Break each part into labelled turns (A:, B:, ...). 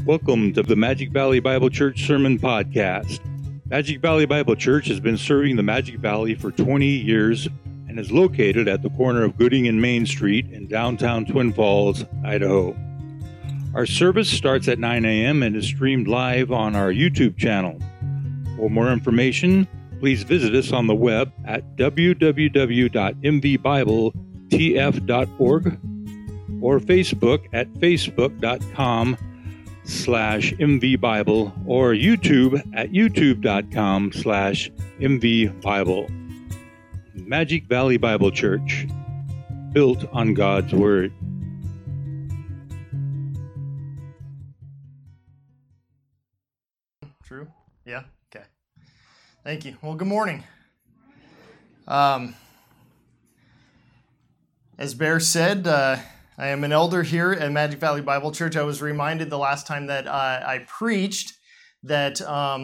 A: Welcome to the Magic Valley Bible Church Sermon Podcast. Magic Valley Bible Church has been serving the Magic Valley for 20 years and is located at the corner of Gooding and Main Street in downtown Twin Falls, Idaho. Our service starts at 9 a.m. and is streamed live on our YouTube channel. For more information, please visit us on the web at www.mvbibletf.org or Facebook at facebook.com/mvbible or YouTube at youtube.com/mvbible. Magic Valley Bible Church, built on God's Word.
B: True? Yeah? Okay. Thank you. Well, good morning. As Bear said, I am an elder here at Magic Valley Bible Church. I was reminded the last time that I preached that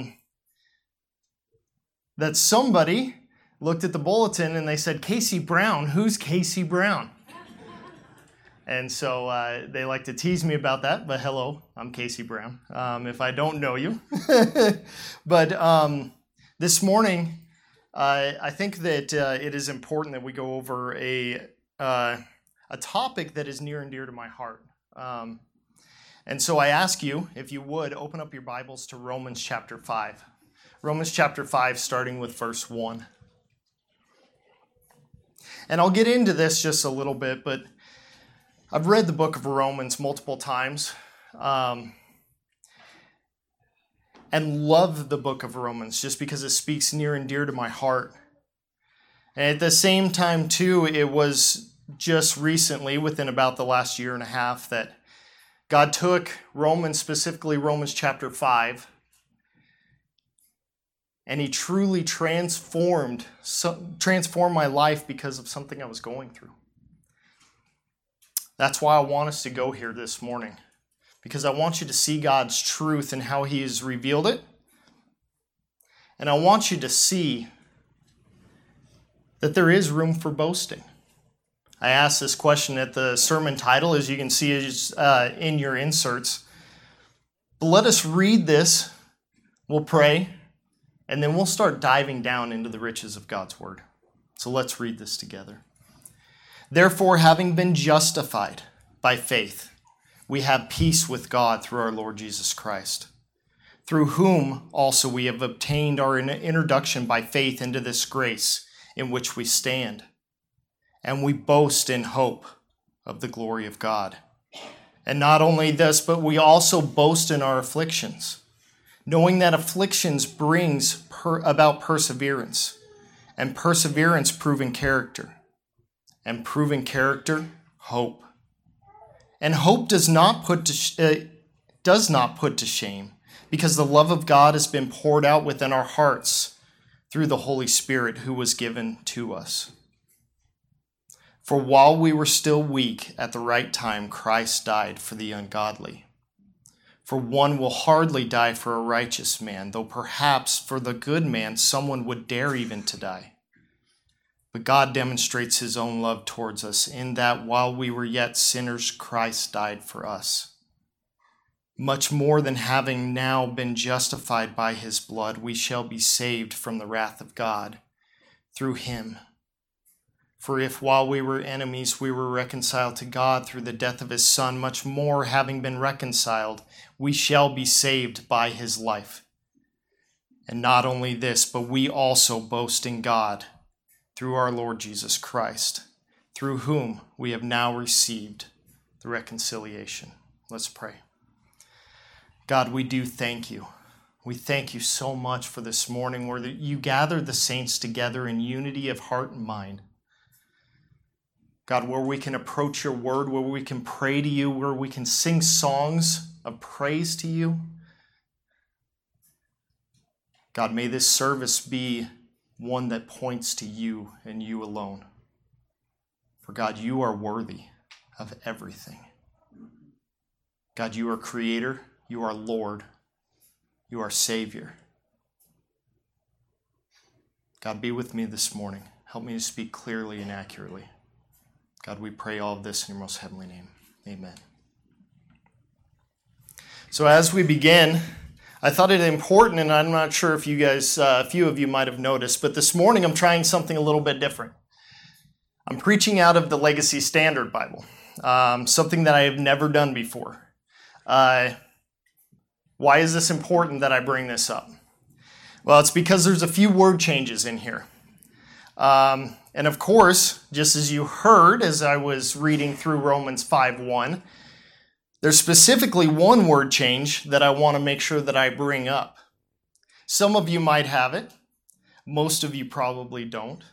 B: that somebody looked at the bulletin and they said, Casey Brown, who's Casey Brown? And so they like to tease me about that, but hello, I'm Casey Brown, if I don't know you. But this morning, I think that it is important that we go over a topic that is near and dear to my heart. And so I ask you, if you would, open up your Bibles to Romans chapter 5. Romans chapter 5, starting with verse 1. And I'll get into this just a little bit, but I've read the book of Romans multiple times and love the book of Romans just because it speaks near and dear to my heart. And at the same time, too, it was just recently, within about the last year and a half, that God took Romans, specifically Romans chapter 5, and He truly transformed my life because of something I was going through. That's why I want us to go here this morning, because I want you to see God's truth and how He has revealed it, and I want you to see that there is room for boasting. I asked this question at the sermon title, as you can see in your inserts. But let us read this, we'll pray, and then we'll start diving down into the riches of God's Word. So let's read this together. Therefore, having been justified by faith, we have peace with God through our Lord Jesus Christ, through whom also we have obtained our introduction by faith into this grace in which we stand. And we boast in hope of the glory of God. And not only this, but we also boast in our afflictions, knowing that afflictions brings about perseverance, and perseverance proven character, and proven character hope. And hope does not put to shame, because the love of God has been poured out within our hearts through the Holy Spirit who was given to us. For while we were still weak, at the right time, Christ died for the ungodly. For one will hardly die for a righteous man, though perhaps for the good man someone would dare even to die. But God demonstrates His own love towards us in that while we were yet sinners, Christ died for us. Much more than having now been justified by His blood, we shall be saved from the wrath of God through Him. For if while we were enemies, we were reconciled to God through the death of His Son, much more, having been reconciled, we shall be saved by His life. And not only this, but we also boast in God through our Lord Jesus Christ, through whom we have now received the reconciliation. Let's pray. God, we do thank You. We thank You so much for this morning where You gathered the saints together in unity of heart and mind. God, where we can approach Your word, where we can pray to You, where we can sing songs of praise to You. God, may this service be one that points to You and You alone. For God, You are worthy of everything. God, You are Creator, You are Lord, You are Savior. God, be with me this morning. Help me to speak clearly and accurately. God, we pray all of this in Your most heavenly name. Amen. So as we begin, I thought it important, and I'm not sure if you guys, a few of you might have noticed, but this morning I'm trying something a little bit different. I'm preaching out of the Legacy Standard Bible, something that I have never done before. Why is this important that I bring this up? Well, it's because there's a few word changes in here. And of course, just as you heard as I was reading through Romans 5:1, there's specifically one word change that I want to make sure that I bring up. Some of you might have it. Most of you probably don't.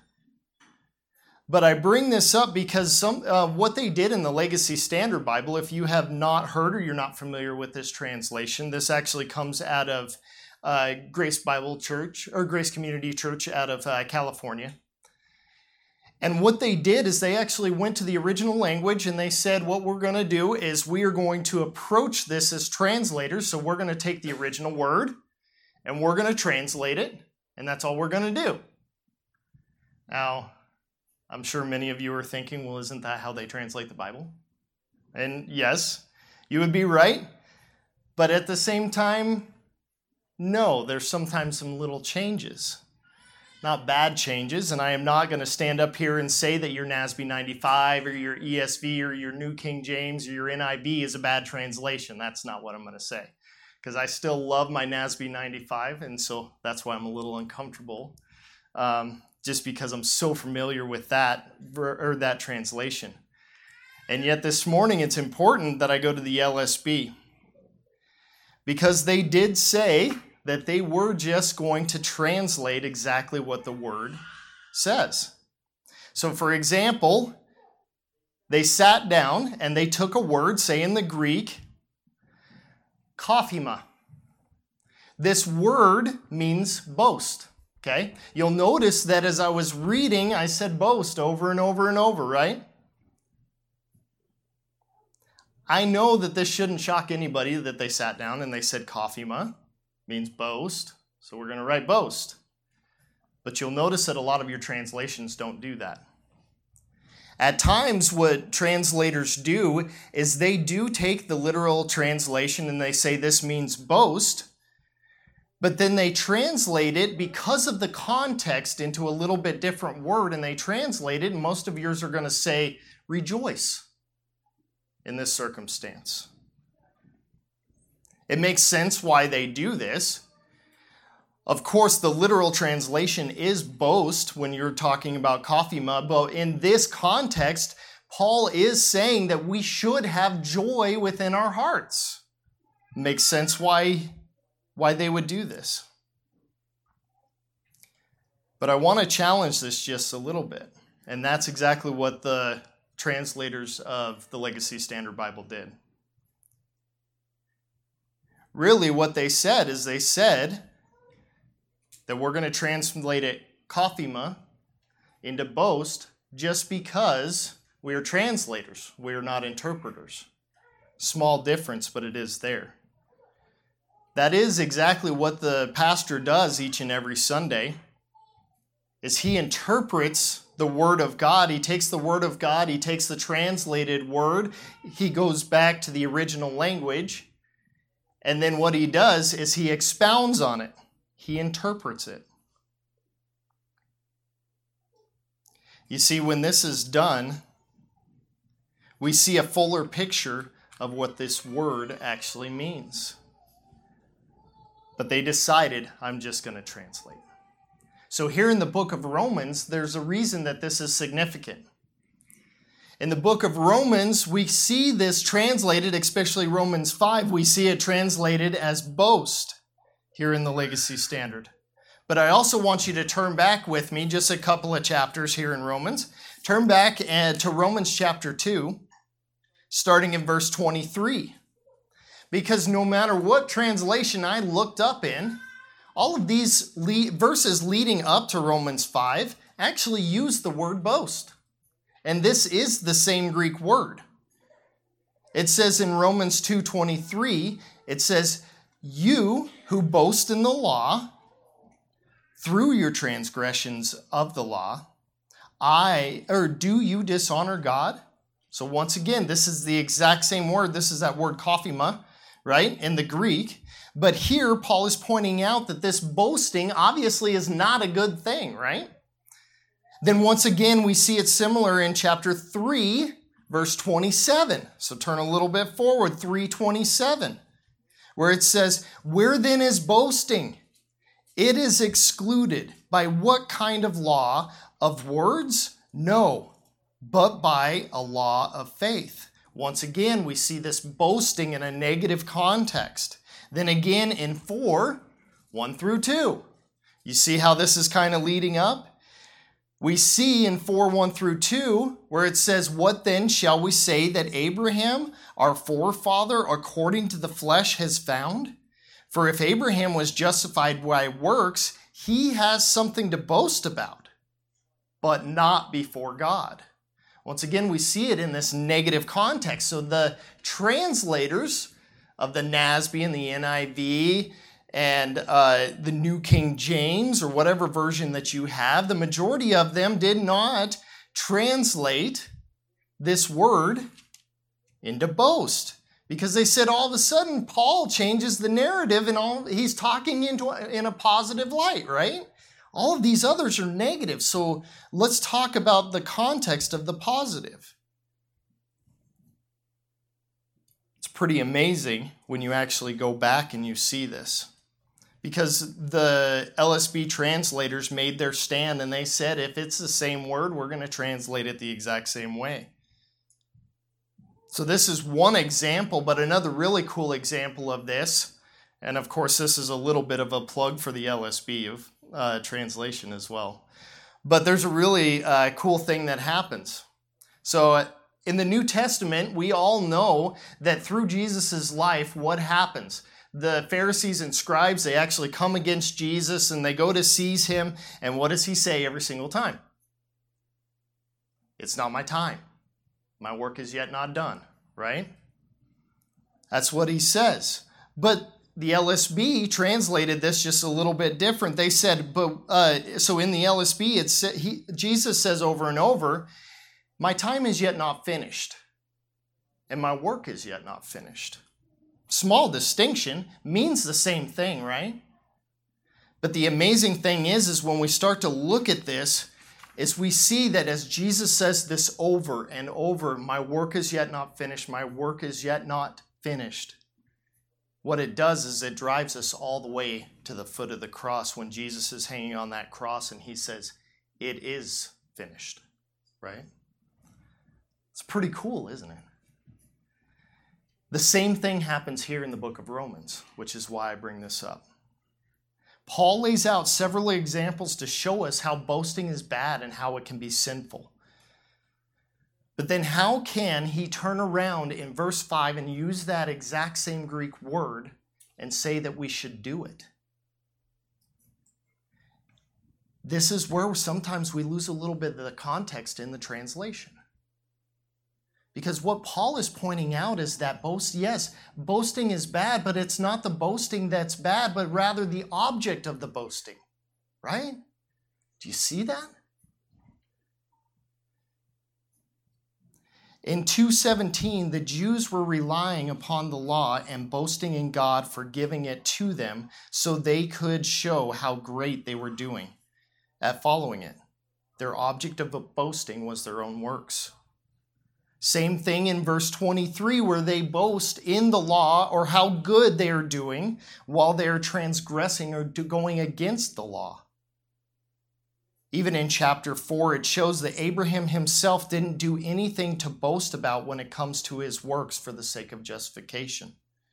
B: But I bring this up because what they did in the Legacy Standard Bible, if you have not heard or you're not familiar with this translation, this actually comes out of Grace Bible Church, or Grace Community Church out of California. And what they did is they actually went to the original language and they said, what we're going to do is we are going to approach this as translators. So we're going to take the original word and we're going to translate it. And that's all we're going to do. Now, I'm sure many of you are thinking, well, isn't that how they translate the Bible? And yes, you would be right. But at the same time, no, there's sometimes some little changes. Not bad changes, and I am not going to stand up here and say that your NASB 95 or your ESV or your New King James or your NIV is a bad translation. That's not what I'm going to say, because I still love my NASB 95, and so that's why I'm a little uncomfortable, just because I'm so familiar with that translation. And yet this morning it's important that I go to the LSB, because they did say that they were just going to translate exactly what the word says. So for example, they sat down and they took a word, say in the Greek, kaphima. This word means boast, okay? You'll notice that as I was reading, I said boast over and over and over, right? I know that this shouldn't shock anybody that they sat down and they said kaphima. Means boast, so we're going to write boast. But you'll notice that a lot of your translations don't do that. At times, what translators do is they do take the literal translation and they say this means boast, but then they translate it because of the context into a little bit different word, and they translate it, and most of yours are going to say rejoice in this circumstance. It makes sense why they do this. Of course, the literal translation is boast when you're talking about kaphima, but in this context, Paul is saying that we should have joy within our hearts. It makes sense why they would do this. But I want to challenge this just a little bit, and that's exactly what the translators of the Legacy Standard Bible did. Really, what they said is they said that we're going to translate it kaphima into boast just because we are translators. We are not interpreters. Small difference, but it is there. That is exactly what the pastor does each and every Sunday, is he interprets the Word of God. He takes the Word of God, he takes the translated word, he goes back to the original language, and then what he does is he expounds on it. He interprets it. You see, when this is done, we see a fuller picture of what this word actually means. But they decided, I'm just going to translate. So here in the book of Romans, there's a reason that this is significant. In the book of Romans, we see this translated, especially Romans 5, we see it translated as boast here in the Legacy Standard. But I also want you to turn back with me just a couple of chapters here in Romans. Turn back to Romans chapter 2, starting in verse 23. Because no matter what translation I looked up in, all of these verses leading up to Romans 5 actually use the word boast. And this is the same Greek word. It says in Romans 2:23, it says, you who boast in the law, through your transgressions of the law, do you dishonor God? So once again, this is the exact same word. This is that word kaphima, right, in the Greek. But here, Paul is pointing out that this boasting obviously is not a good thing, right? Then once again, we see it similar in chapter 3, verse 27. So turn a little bit forward, 3:27, where it says, "Where then is boasting? It is excluded. By what kind of law? Of words? No, but by a law of faith." Once again, we see this boasting in a negative context. Then again in 4, 1 through 2. You see how this is kind of leading up? We see in 4, 1 through 2, where it says, "What then shall we say that Abraham, our forefather, according to the flesh, has found? For if Abraham was justified by works, he has something to boast about, but not before God." Once again, we see it in this negative context. So the translators of the NASB and the NIV and the New King James, or whatever version that you have, the majority of them did not translate this word into boast, because they said all of a sudden Paul changes the narrative and he's talking in a positive light, right? All of these others are negative. So let's talk about the context of the positive. It's pretty amazing when you actually go back and you see this, because the LSB translators made their stand and they said, if it's the same word, we're going to translate it the exact same way. So this is one example, but another really cool example of this, and of course this is a little bit of a plug for the LSB of translation as well. But there's a really cool thing that happens. So in the New Testament, we all know that through Jesus' life, what happens? The Pharisees and scribes, they actually come against Jesus and they go to seize him. And what does he say every single time? "It's not my time. My work is yet not done," right? That's what he says. But the LSB translated this just a little bit different. They said, so in the LSB, Jesus says over and over, "My time is yet not finished, and my work is yet not finished." Small distinction, means the same thing, right? But the amazing thing is when we start to look at this, is we see that as Jesus says this over and over, "My work is yet not finished, my work is yet not finished," what it does is it drives us all the way to the foot of the cross when Jesus is hanging on that cross and he says, "It is finished," right? It's pretty cool, isn't it? The same thing happens here in the book of Romans, which is why I bring this up. Paul lays out several examples to show us how boasting is bad and how it can be sinful. But then how can he turn around in verse 5 and use that exact same Greek word and say that we should do it? This is where sometimes we lose a little bit of the context in the translation. Because what Paul is pointing out is that boasting is bad, but it's not the boasting that's bad, but rather the object of the boasting, right? Do you see that? In 2:17, the Jews were relying upon the law and boasting in God for giving it to them so they could show how great they were doing at following it. Their object of boasting was their own works. Same thing in verse 23, where they boast in the law or how good they are doing while they are transgressing or going against the law. Even in chapter 4, it shows that Abraham himself didn't do anything to boast about when it comes to his works for the sake of justification.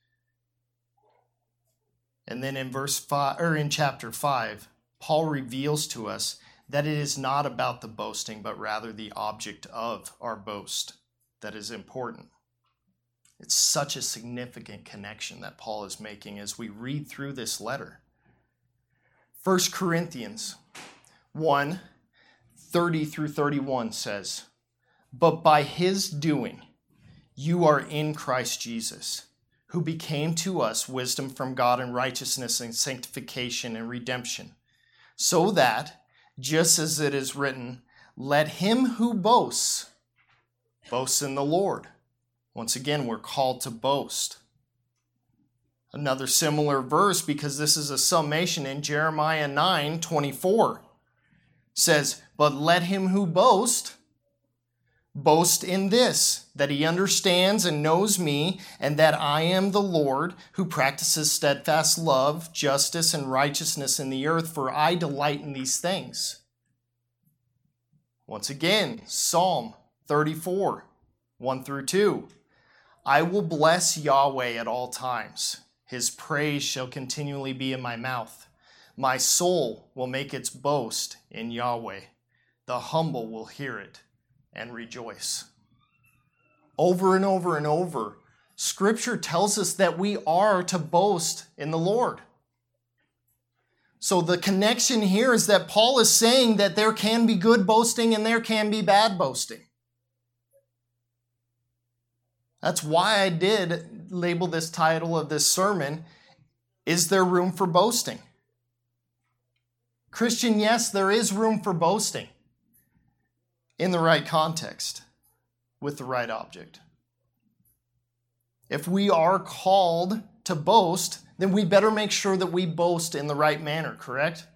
B: And then in chapter 5, Paul reveals to us that it is not about the boasting, but rather the object of our boast that is important. It's such a significant connection that Paul is making as we read through this letter. 1 Corinthians 1, 30 through 31 says, "But by his doing, you are in Christ Jesus, who became to us wisdom from God and righteousness and sanctification and redemption, so that, just as it is written, let him who boasts, boast in the Lord." Once again, we're called to boast. Another similar verse, because this is a summation in Jeremiah 9:24, says, "But let him who boast in this, that he understands and knows me, and that I am the Lord, who practices steadfast love, justice, and righteousness in the earth, for I delight in these things." Once again, Psalm 34, 1 through 2. "I will bless Yahweh at all times. His praise shall continually be in my mouth. My soul will make its boast in Yahweh. The humble will hear it and rejoice." Over and over and over, Scripture tells us that we are to boast in the Lord. So the connection here is that Paul is saying that there can be good boasting and there can be bad boasting. That's why I did label this title of this sermon, "Is There Room for Boasting?" Christian, yes, there is room for boasting in the right context, with the right object. If we are called to boast, then we better make sure that we boast in the right manner, correct?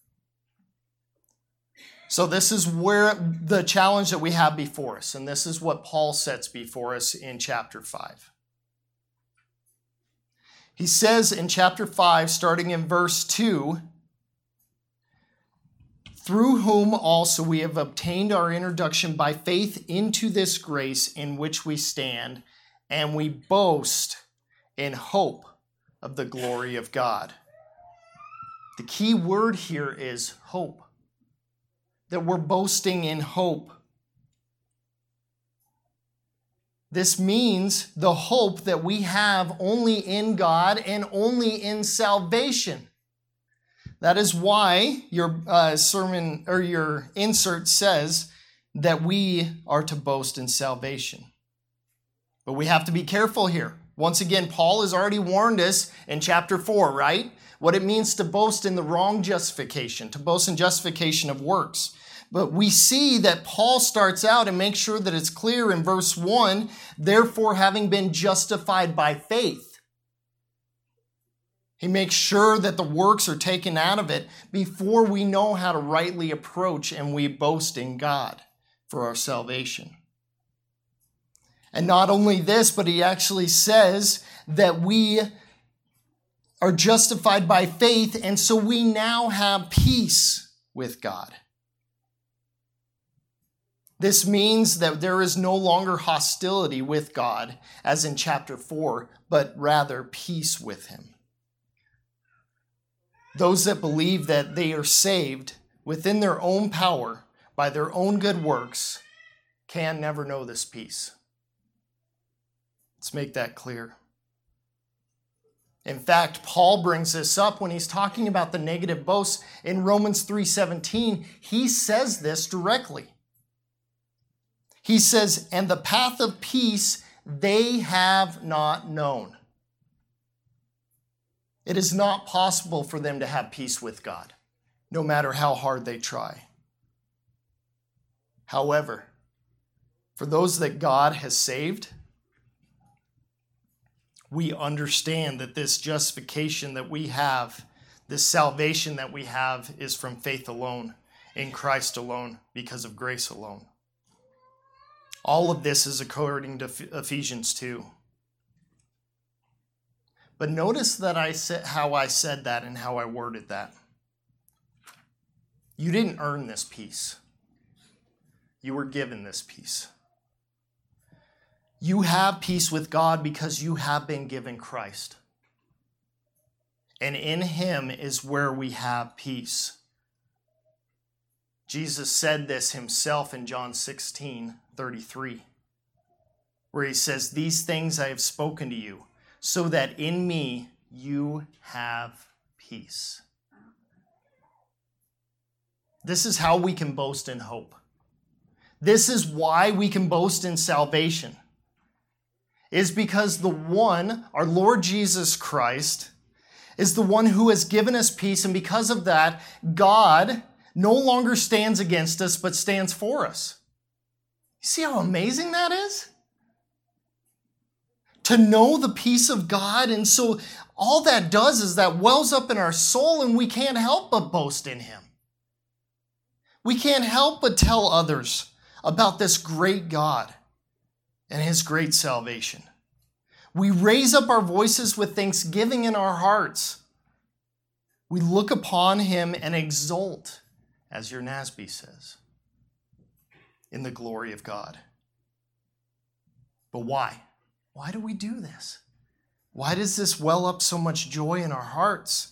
B: So this is where the challenge that we have before us, and this is what Paul sets before us in chapter 5. He says in chapter 5, starting in verse 2, "Through whom also we have obtained our introduction by faith into this grace in which we stand, and we boast in hope of the glory of God." The key word here is hope. That we're boasting in hope. This means the hope that we have only in God and only in salvation. That is why your sermon or your insert says that we are to boast in salvation. But we have to be careful here. Once again, Paul has already warned us in chapter 4, right? What it means to boast in the wrong justification, to boast in justification of works. But we see that Paul starts out and makes sure that it's clear in verse 1, "Therefore, having been justified by faith." He makes sure that the works are taken out of it before we know how to rightly approach and we boast in God for our salvation. And not only this, but he actually says that we are justified by faith, and so we now have peace with God. This means that there is no longer hostility with God, as in chapter 4, but rather peace with him. Those that believe that they are saved within their own power by their own good works can never know this peace. Let's make that clear. In fact, Paul brings this up when he's talking about the negative boasts in Romans 3:17. He says this directly. He says, "And the path of peace they have not known." It is not possible for them to have peace with God, no matter how hard they try. However, for those that God has saved, we understand that this justification that we have, this salvation that we have, is from faith alone, in Christ alone, because of grace alone. All of this is according to Ephesians 2. But notice that how I said that and how I worded that. You didn't earn this peace. You were given this peace. You have peace with God because you have been given Christ. And in him is where we have peace. Jesus said this himself in John 16:33, where he says, "These things I have spoken to you, so that in me you have peace." This is how we can boast in hope. This is why we can boast in salvation. Is because the one, our Lord Jesus Christ, is the one who has given us peace, and because of that, God no longer stands against us, but stands for us. You see how amazing that is? to know the peace of God. And so all that does is that wells up in our soul, and we can't help but boast in him. We can't help but tell others about this great God and his great salvation. We raise up our voices with thanksgiving in our hearts. We look upon him and exult, as your Nasby says, in the glory of God. But why? Why do we do this? Why does this well up so much joy in our hearts?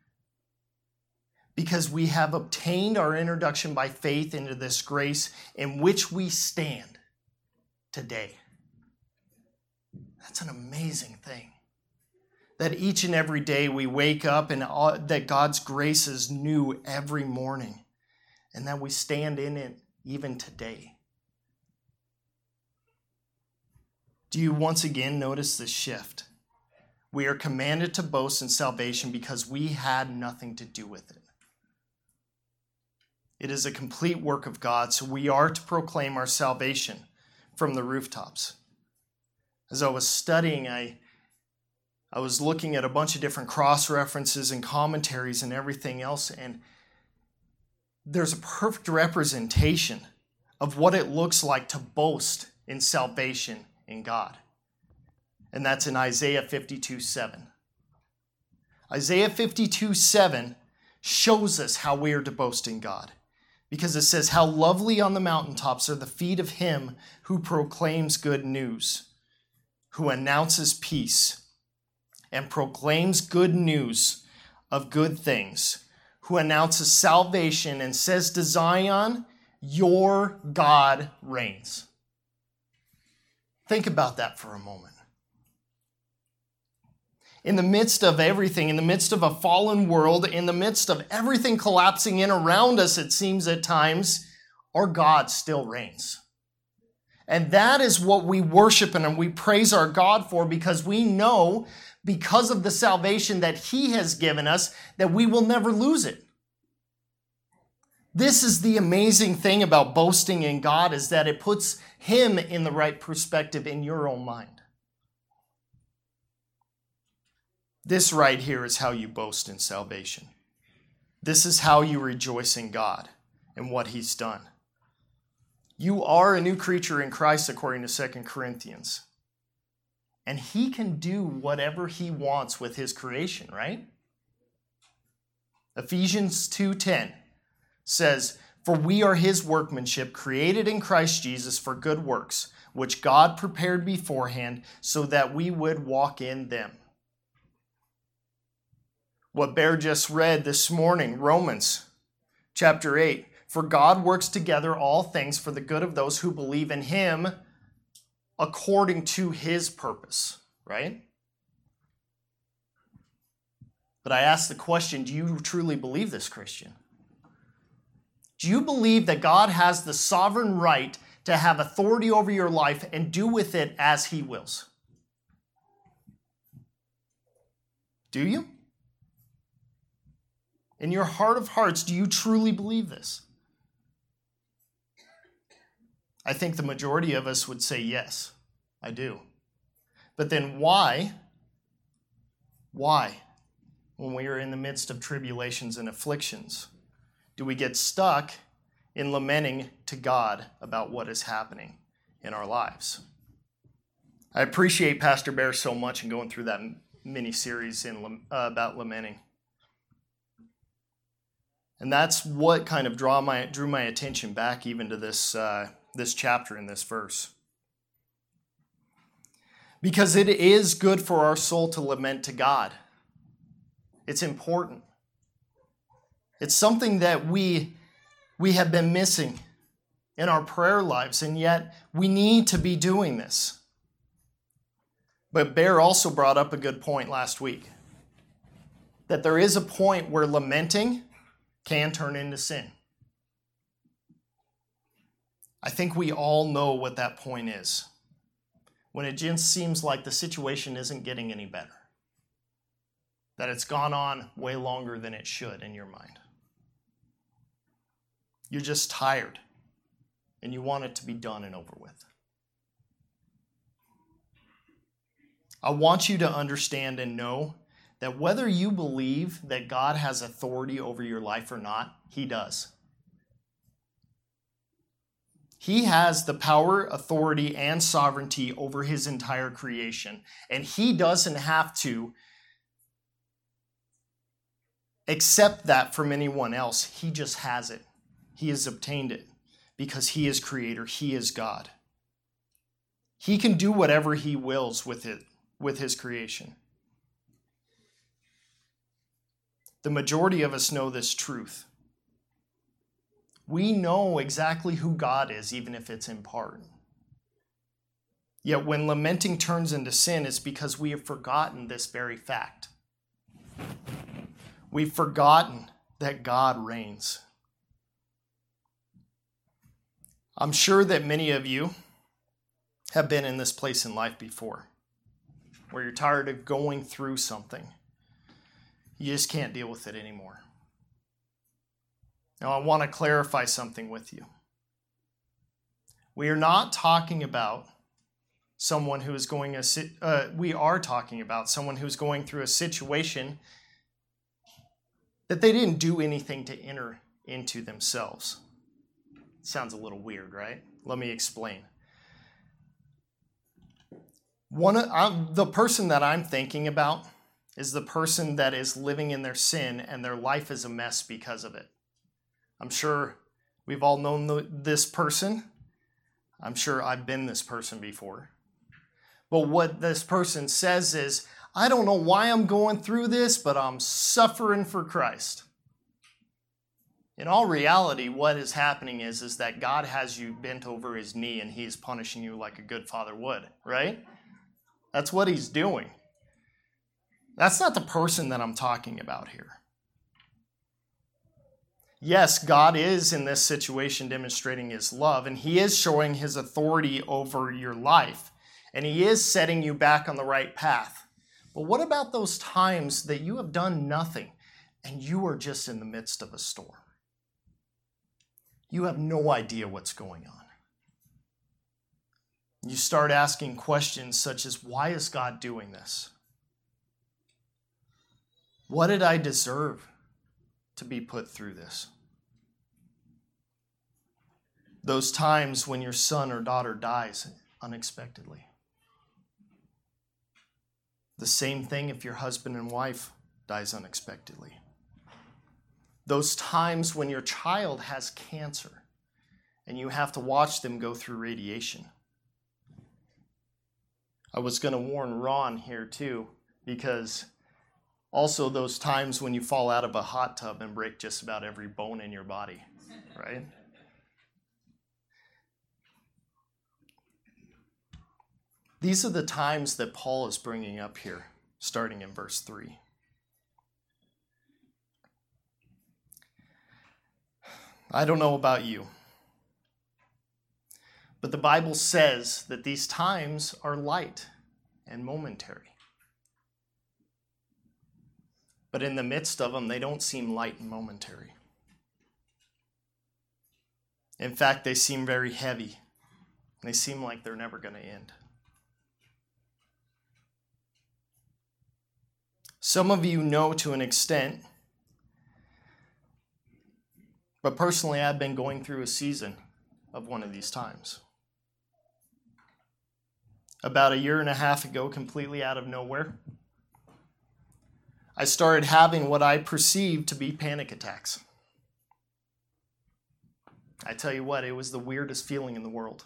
B: Because we have obtained our introduction by faith into this grace in which we stand today. That's an amazing thing. That each and every day we wake up and that God's grace is new every morning, and that we stand in it even today. Do you once again notice the shift? We are commanded to boast in salvation because we had nothing to do with it. It is a complete work of God, so we are to proclaim our salvation from the rooftops. As I was studying, I was looking at a bunch of different cross-references and commentaries and everything else, and there's a perfect representation of what it looks like to boast in salvation in God. And that's in Isaiah 52:7. Isaiah 52:7 shows us how we are to boast in God. Because it says, how lovely on the mountaintops are the feet of him who proclaims good news, who announces peace, and proclaims good news of good things, who announces salvation and says to Zion, your God reigns. Think about that for a moment. In the midst of everything, in the midst of a fallen world, in the midst of everything collapsing in around us, it seems at times, our God still reigns. And that is what we worship and we praise our God for, because we know, because of the salvation that he has given us, that we will never lose it. This is the amazing thing about boasting in God, is that it puts him in the right perspective in your own mind. This right here is how you boast in salvation. This is how you rejoice in God and what he's done. You are a new creature in Christ, according to 2 Corinthians. And he can do whatever he wants with his creation, right? Ephesians 2:10 says, for we are his workmanship, created in Christ Jesus for good works, which God prepared beforehand so that we would walk in them. What Bear just read this morning, Romans chapter 8. For God works together all things for the good of those who believe in him according to his purpose, right? But I ask the question, do you truly believe this, Christian? Do you believe that God has the sovereign right to have authority over your life and do with it as he wills? Do you? In your heart of hearts, do you truly believe this? I think the majority of us would say, yes, I do. But then why, when we are in the midst of tribulations and afflictions, do we get stuck in lamenting to God about what is happening in our lives? I appreciate Pastor Bear so much in going through that mini-series about lamenting. And that's what kind of drew my attention back even to this chapter in this verse. Because it is good for our soul to lament to God. It's important. It's something that we have been missing in our prayer lives, and yet we need to be doing this. But Bear also brought up a good point last week, that there is a point where lamenting can turn into sin. I think we all know what that point is. When it just seems like the situation isn't getting any better. That it's gone on way longer than it should in your mind. You're just tired and you want it to be done and over with. I want you to understand and know that whether you believe that God has authority over your life or not, He does. He has the power, authority, and sovereignty over His entire creation. And He doesn't have to accept that from anyone else. He just has it. He has obtained it because He is Creator. He is God. He can do whatever He wills with it, with His creation. The majority of us know this truth. We know exactly who God is, even if it's in part. Yet when lamenting turns into sin, it's because we have forgotten this very fact. We've forgotten that God reigns. I'm sure that many of you have been in this place in life before, where you're tired of going through something. You just can't deal with it anymore. Now, I want to clarify something with you. We are not talking about someone who is we are talking about someone who's going through a situation that they didn't do anything to enter into themselves. Sounds a little weird, right? Let me explain. The person that I'm thinking about is the person that is living in their sin and their life is a mess because of it. I'm sure we've all known this person. I'm sure I've been this person before. But what this person says is, I don't know why I'm going through this, but I'm suffering for Christ. In all reality, what is happening is that God has you bent over His knee and He is punishing you like a good father would, right? That's what He's doing. That's not the person that I'm talking about here. Yes, God is in this situation demonstrating His love, and He is showing His authority over your life, and He is setting you back on the right path. But what about those times that you have done nothing and you are just in the midst of a storm? You have no idea what's going on. You start asking questions such as, why is God doing this? What did I deserve to be put through this? Those times when your son or daughter dies unexpectedly. The same thing if your husband and wife dies unexpectedly. Those times when your child has cancer and you have to watch them go through radiation. I was going to warn Ron here too, because also those times when you fall out of a hot tub and break just about every bone in your body, right? These are the times that Paul is bringing up here, starting in verse 3. I don't know about you, but the Bible says that these times are light and momentary. But in the midst of them, they don't seem light and momentary. In fact, they seem very heavy. They seem like they're never going to end. Some of you know to an extent, but personally, I've been going through a season of one of these times. About 1.5 years ago, completely out of nowhere, I started having what I perceived to be panic attacks. I tell you what, it was the weirdest feeling in the world.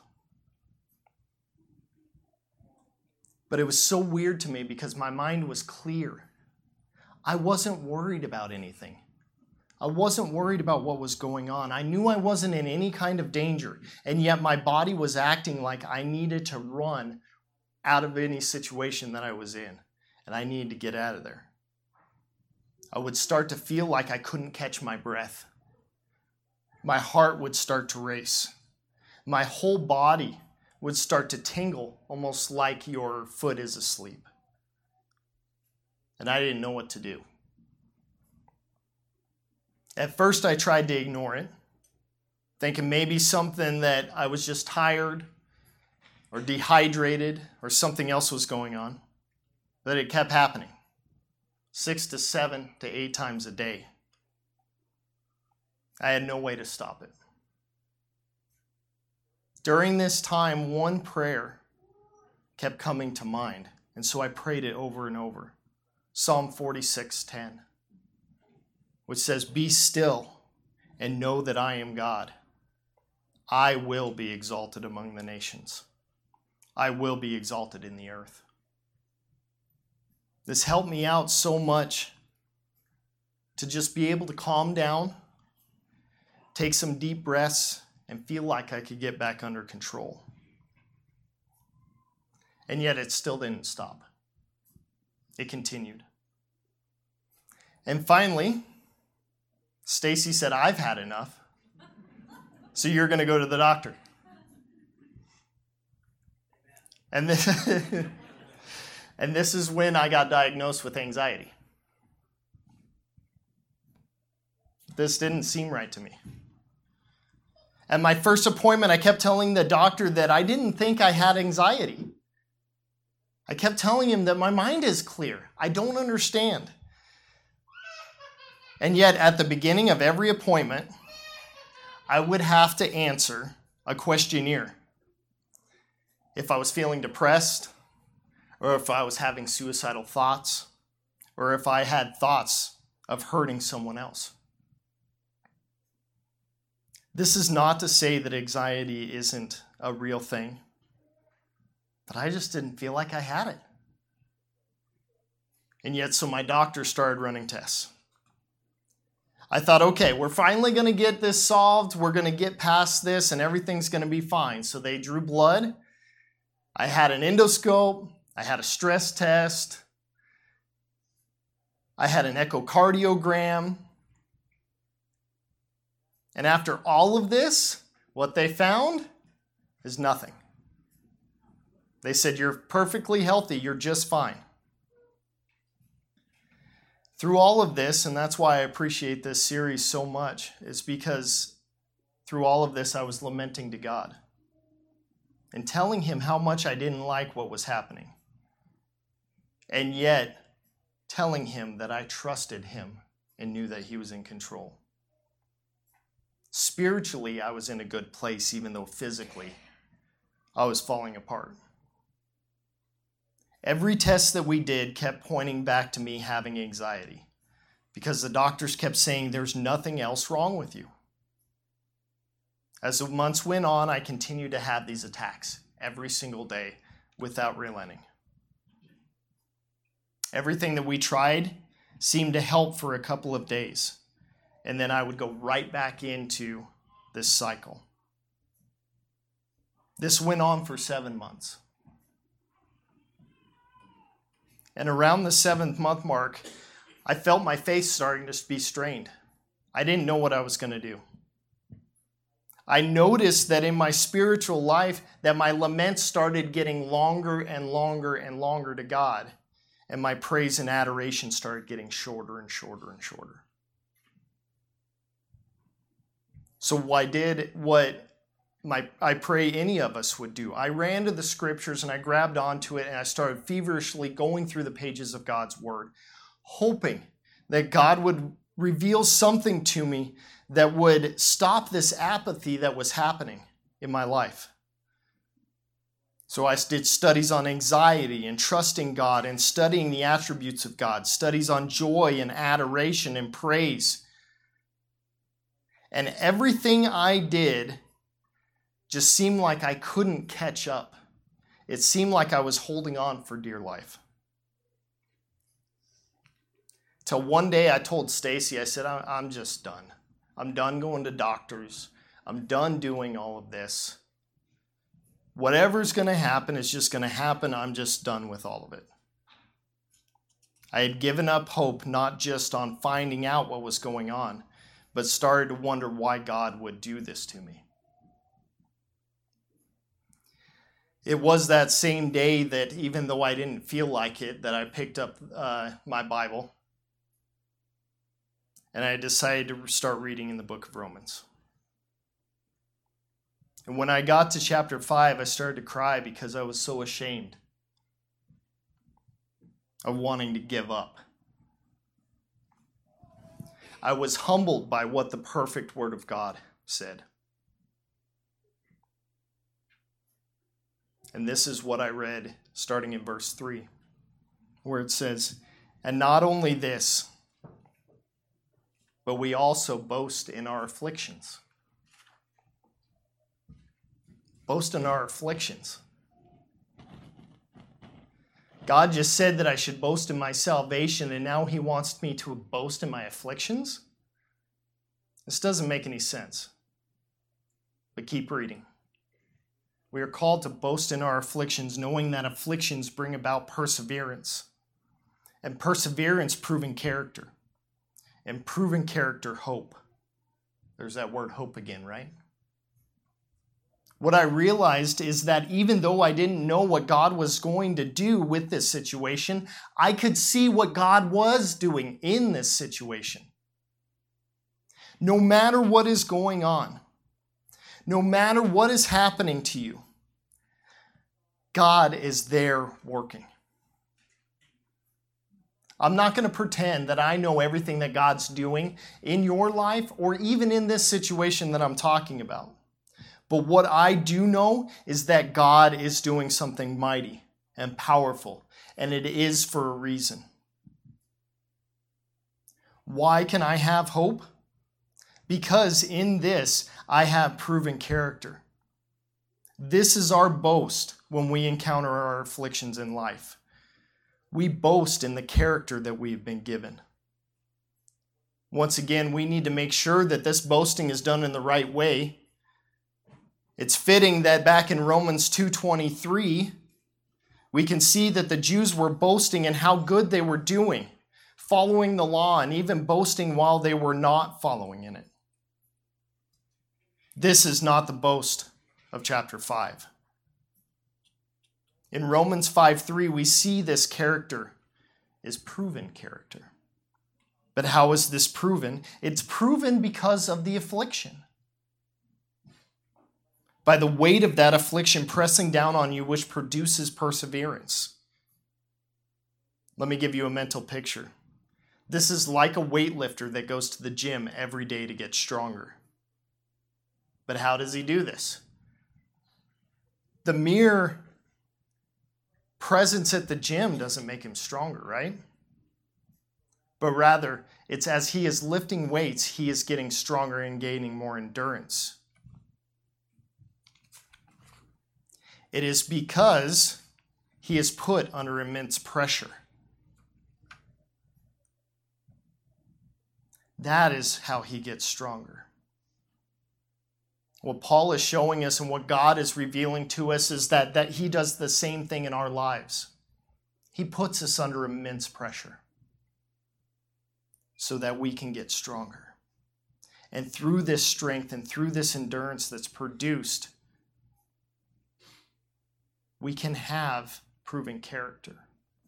B: But it was so weird to me because my mind was clear. I wasn't worried about anything. I wasn't worried about what was going on. I knew I wasn't in any kind of danger, and yet my body was acting like I needed to run out of any situation that I was in, and I needed to get out of there. I would start to feel like I couldn't catch my breath. My heart would start to race. My whole body would start to tingle, almost like your foot is asleep. And I didn't know what to do. At first, I tried to ignore it, thinking maybe something that I was just tired or dehydrated or something else was going on. But it kept happening 6 to 7 to 8 times a day. I had no way to stop it. During this time, one prayer kept coming to mind, and so I prayed it over and over. Psalm 46:10, which says, "Be still and know that I am God. I will be exalted among the nations. I will be exalted in the earth." This helped me out so much to just be able to calm down, take some deep breaths, and feel like I could get back under control. And yet it still didn't stop. It continued. And finally, Stacy said, "I've had enough, so you're going to go to the doctor." And this, and this is when I got diagnosed with anxiety. This didn't seem right to me. At my first appointment, I kept telling the doctor that I didn't think I had anxiety. I kept telling him that my mind is clear. I don't understand. And yet, at the beginning of every appointment, I would have to answer a questionnaire. If I was feeling depressed, or if I was having suicidal thoughts, or if I had thoughts of hurting someone else. This is not to say that anxiety isn't a real thing, but I just didn't feel like I had it. And yet, so my doctor started running tests. I thought, okay, we're finally going to get this solved. We're going to get past this and everything's going to be fine. So they drew blood. I had an endoscope. I had a stress test. I had an echocardiogram. And after all of this, what they found is nothing. They said, "You're perfectly healthy. You're just fine." Through all of this, and that's why I appreciate this series so much, is because through all of this, I was lamenting to God and telling him how much I didn't like what was happening. And yet, telling him that I trusted him and knew that he was in control. Spiritually, I was in a good place, even though physically I was falling apart. Every test that we did kept pointing back to me having anxiety because the doctors kept saying there's nothing else wrong with you. As the months went on, I continued to have these attacks every single day without relenting. Everything that we tried seemed to help for a couple of days, and then I would go right back into this cycle. This went on for 7 months. And around the 7th month mark, I felt my face starting to be strained. I didn't know what I was going to do. I noticed that in my spiritual life that my laments started getting longer and longer and longer to God, and my praise and adoration started getting shorter and shorter and shorter. So I did what I pray any of us would do. I ran to the scriptures and I grabbed onto it and I started feverishly going through the pages of God's word, hoping that God would reveal something to me that would stop this apathy that was happening in my life. So I did studies on anxiety and trusting God and studying the attributes of God, studies on joy and adoration and praise. And everything I did just seemed like I couldn't catch up. It seemed like I was holding on for dear life. Till one day I told Stacy, I said, I'm just done. I'm done going to doctors. I'm done doing all of this. Whatever's going to happen is just going to happen. I'm just done with all of it. I had given up hope, not just on finding out what was going on, but started to wonder why God would do this to me. It was that same day that, even though I didn't feel like it, that I picked up my Bible and I decided to start reading in the book of Romans. And when I got to chapter 5, I started to cry because I was so ashamed. of wanting to give up. I was humbled by what the perfect Word of God said. And this is what I read starting in verse 3, where it says, "And not only this, but we also boast in our afflictions." Boast in our afflictions. God just said that I should boast in my salvation, and now he wants me to boast in my afflictions? This doesn't make any sense. But keep reading. We are called to boast in our afflictions, knowing that afflictions bring about perseverance. And perseverance, proven character. And proven character, hope. There's that word hope again, right? What I realized is that even though I didn't know what God was going to do with this situation, I could see what God was doing in this situation. No matter what is going on, no matter what is happening to you, God is there working. I'm not going to pretend that I know everything that God's doing in your life or even in this situation that I'm talking about. But what I do know is that God is doing something mighty and powerful, and it is for a reason. Why can I have hope? Because in this, I have proven character. This is our boast when we encounter our afflictions in life. We boast in the character that we've been given. Once again, we need to make sure that this boasting is done in the right way. It's fitting that back in Romans 2:23, we can see that the Jews were boasting in how good they were doing, following the law, and even boasting while they were not following in it. This is not the boast of chapter 5. In Romans 5:3, we see this character is proven character. But how is this proven? It's proven because of the affliction. By the weight of that affliction pressing down on you, which produces perseverance. Let me give you a mental picture. This is like a weightlifter that goes to the gym every day to get stronger. But how does he do this? The mere presence at the gym doesn't make him stronger, right? But rather, it's as he is lifting weights, he is getting stronger and gaining more endurance. It is because he is put under immense pressure. That is how he gets stronger. What Paul is showing us and what God is revealing to us is that he does the same thing in our lives. He puts us under immense pressure so that we can get stronger. And through this strength and through this endurance that's produced, we can have proven character.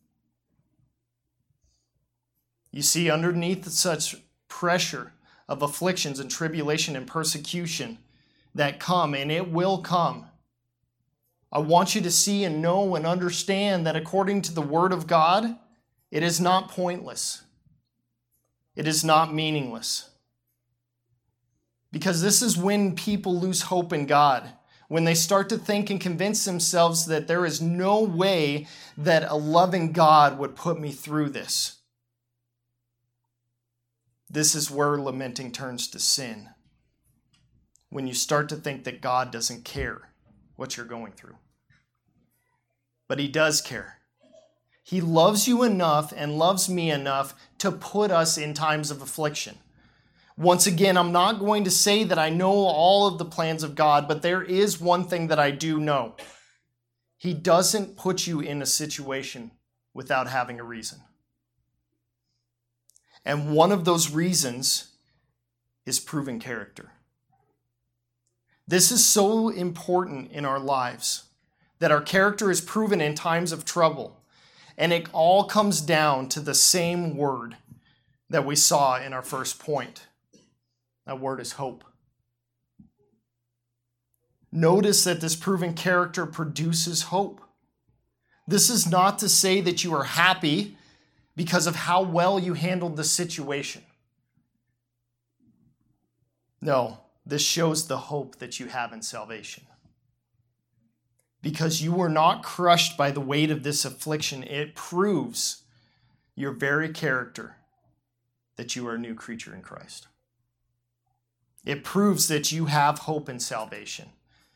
B: You see, underneath such pressure of afflictions and tribulation and persecution that come, and it will come, I want you to see and know and understand that according to the Word of God, it is not pointless. It is not meaningless. Because this is when people lose hope in God. When they start to think and convince themselves that there is no way that a loving God would put me through this. This is where lamenting turns to sin. When you start to think that God doesn't care what you're going through. But he does care. He loves you enough and loves me enough to put us in times of affliction. Once again, I'm not going to say that I know all of the plans of God, but there is one thing that I do know. He doesn't put you in a situation without having a reason. And one of those reasons is proven character. This is so important in our lives, that our character is proven in times of trouble. And it all comes down to the same word that we saw in our first point. That word is hope. Notice that this proven character produces hope. This is not to say that you are happy because of how well you handled the situation. No, this shows the hope that you have in salvation. Because you were not crushed by the weight of this affliction, it proves your very character that you are a new creature in Christ. It proves that you have hope in salvation.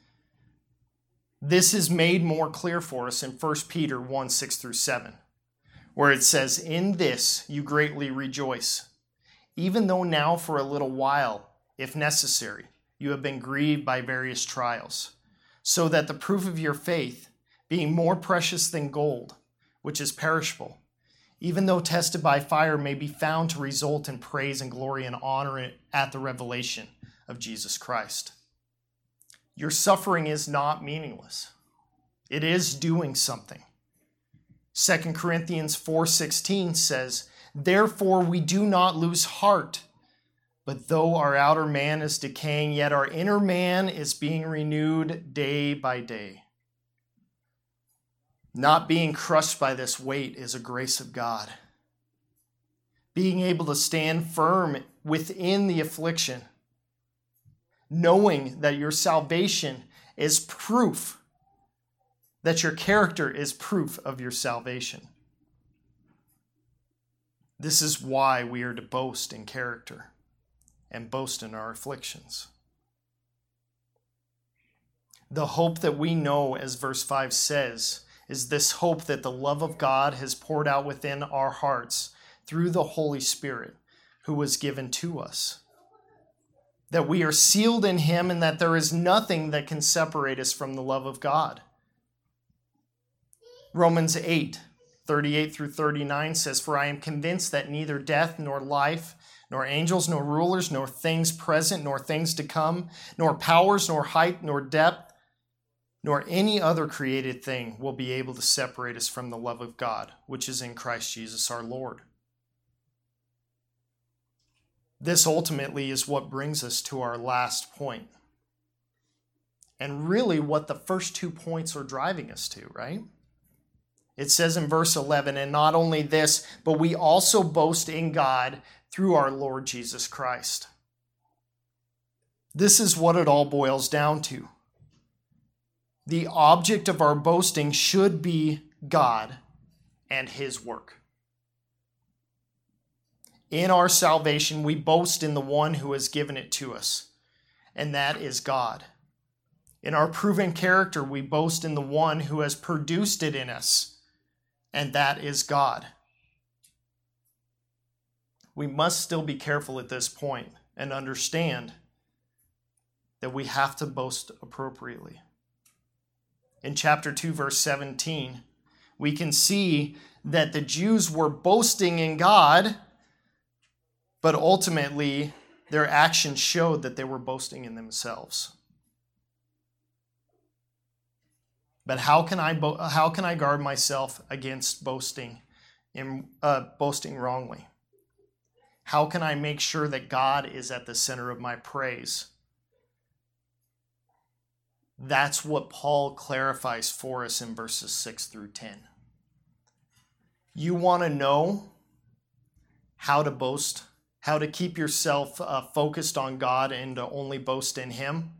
B: This is made more clear for us in 1 Peter 1, 6 through 7, where it says, "In this you greatly rejoice, even though now for a little while, if necessary, you have been grieved by various trials, so that the proof of your faith, being more precious than gold, which is perishable, even though tested by fire, may be found to result in praise and glory and honor at the revelation of Jesus Christ." Your suffering is not meaningless. It is doing something. 2 Corinthians 4:16 says, "Therefore we do not lose heart, but though our outer man is decaying, yet our inner man is being renewed day by day." Not being crushed by this weight is a grace of God. Being able to stand firm within the affliction, knowing that your salvation is proof, that your character is proof of your salvation. This is why we are to boast in character and boast in our afflictions. The hope that we know, as verse 5 says, is this hope that the love of God has poured out within our hearts through the Holy Spirit who was given to us. That we are sealed in him and that there is nothing that can separate us from the love of God. Romans 8, 38 through 39 says, "For I am convinced that neither death nor life, nor angels, nor rulers, nor things present, nor things to come, nor powers, nor height, nor depth, nor any other created thing will be able to separate us from the love of God, which is in Christ Jesus our Lord." This ultimately is what brings us to our last point. And really what the first 2 points are driving us to, right? It says in verse 11, "And not only this, but we also boast in God through our Lord Jesus Christ." This is what it all boils down to. The object of our boasting should be God and his work. In our salvation, we boast in the one who has given it to us, and that is God. In our proven character, we boast in the one who has produced it in us, and that is God. We must still be careful at this point and understand that we have to boast appropriately. In chapter 2, verse 17, we can see that the Jews were boasting in God, but ultimately, their actions showed that they were boasting in themselves. But how can I guard myself against boasting wrongly? How can I make sure that God is at the center of my praise? That's what Paul clarifies for us in verses 6 through 10. You want to know how to boast? How to keep yourself focused on God and to only boast in him?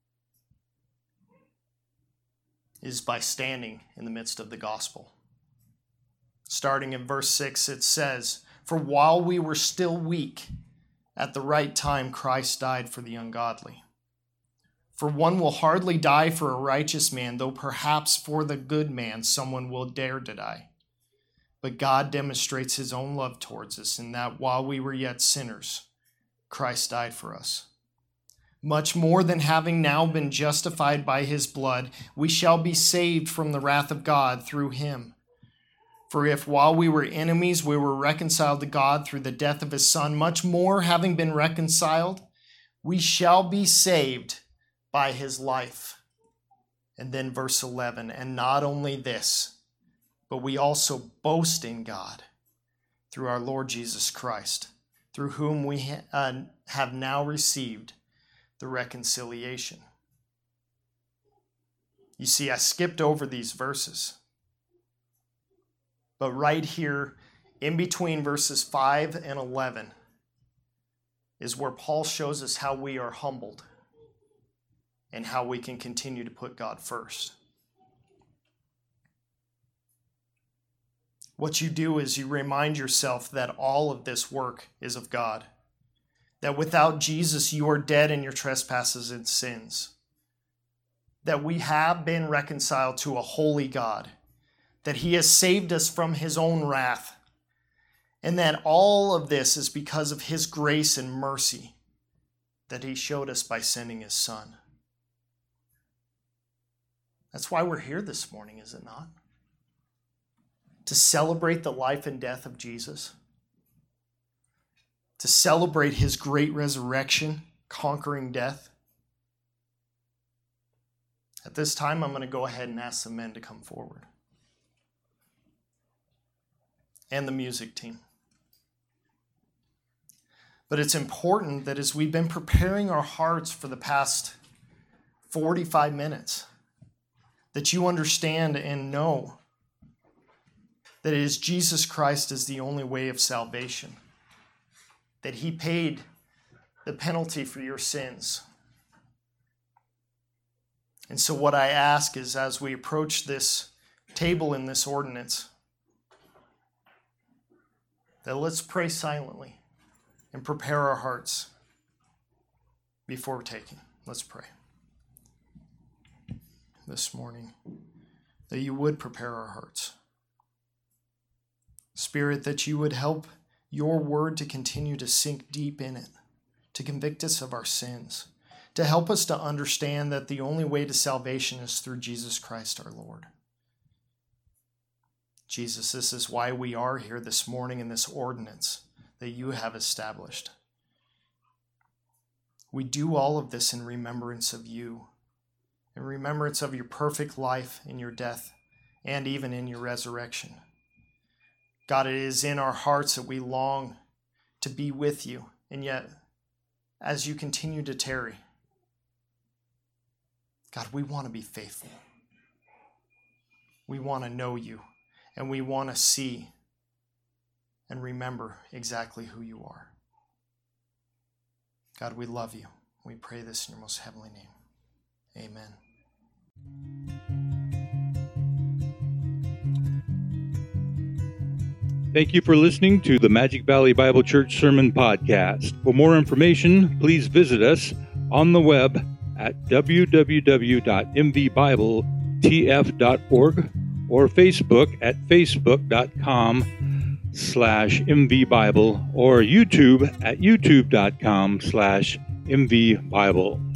B: Is by standing in the midst of the gospel. Starting in verse 6, it says, "For while we were still weak, at the right time Christ died for the ungodly. For one will hardly die for a righteous man, though perhaps for the good man someone will dare to die. But God demonstrates his own love towards us in that while we were yet sinners, Christ died for us. Much more than having now been justified by his blood, we shall be saved from the wrath of God through him. For if while we were enemies, we were reconciled to God through the death of his Son, much more, having been reconciled, we shall be saved by his life." And then verse 11, "And not only this, but we also boast in God through our Lord Jesus Christ, through whom we have now received the reconciliation." You see, I skipped over these verses. But right here in between verses 5 and 11 is where Paul shows us how we are humbled and how we can continue to put God first. What you do is you remind yourself that all of this work is of God. That without Jesus, you are dead in your trespasses and sins. That we have been reconciled to a holy God. That he has saved us from his own wrath. And that all of this is because of his grace and mercy that he showed us by sending his Son. That's why we're here this morning, is it not? To celebrate the life and death of Jesus. To celebrate his great resurrection, conquering death. At this time, I'm going to go ahead and ask the men to come forward. And the music team. But it's important that as we've been preparing our hearts for the past 45 minutes, that you understand and know that it is Jesus Christ is the only way of salvation. That he paid the penalty for your sins. And so what I ask is, as we approach this table in this ordinance, that let's pray silently and prepare our hearts before taking. Let's pray. This morning, that you would prepare our hearts. Spirit, that you would help your word to continue to sink deep in it, to convict us of our sins, to help us to understand that the only way to salvation is through Jesus Christ our Lord. Jesus, this is why we are here this morning in this ordinance that you have established. We do all of this in remembrance of you, in remembrance of your perfect life in your death and even in your resurrection. God, it is in our hearts that we long to be with you, and yet, as you continue to tarry, God, we want to be faithful. We want to know you, and we want to see and remember exactly who you are. God, we love you. We pray this in your most heavenly name. Amen.
A: Thank you for listening to the Magic Valley Bible Church Sermon Podcast. For more information, please visit us on the web at www.mvbibletf.org or Facebook at facebook.com/mvbible or YouTube at youtube.com/mvbible.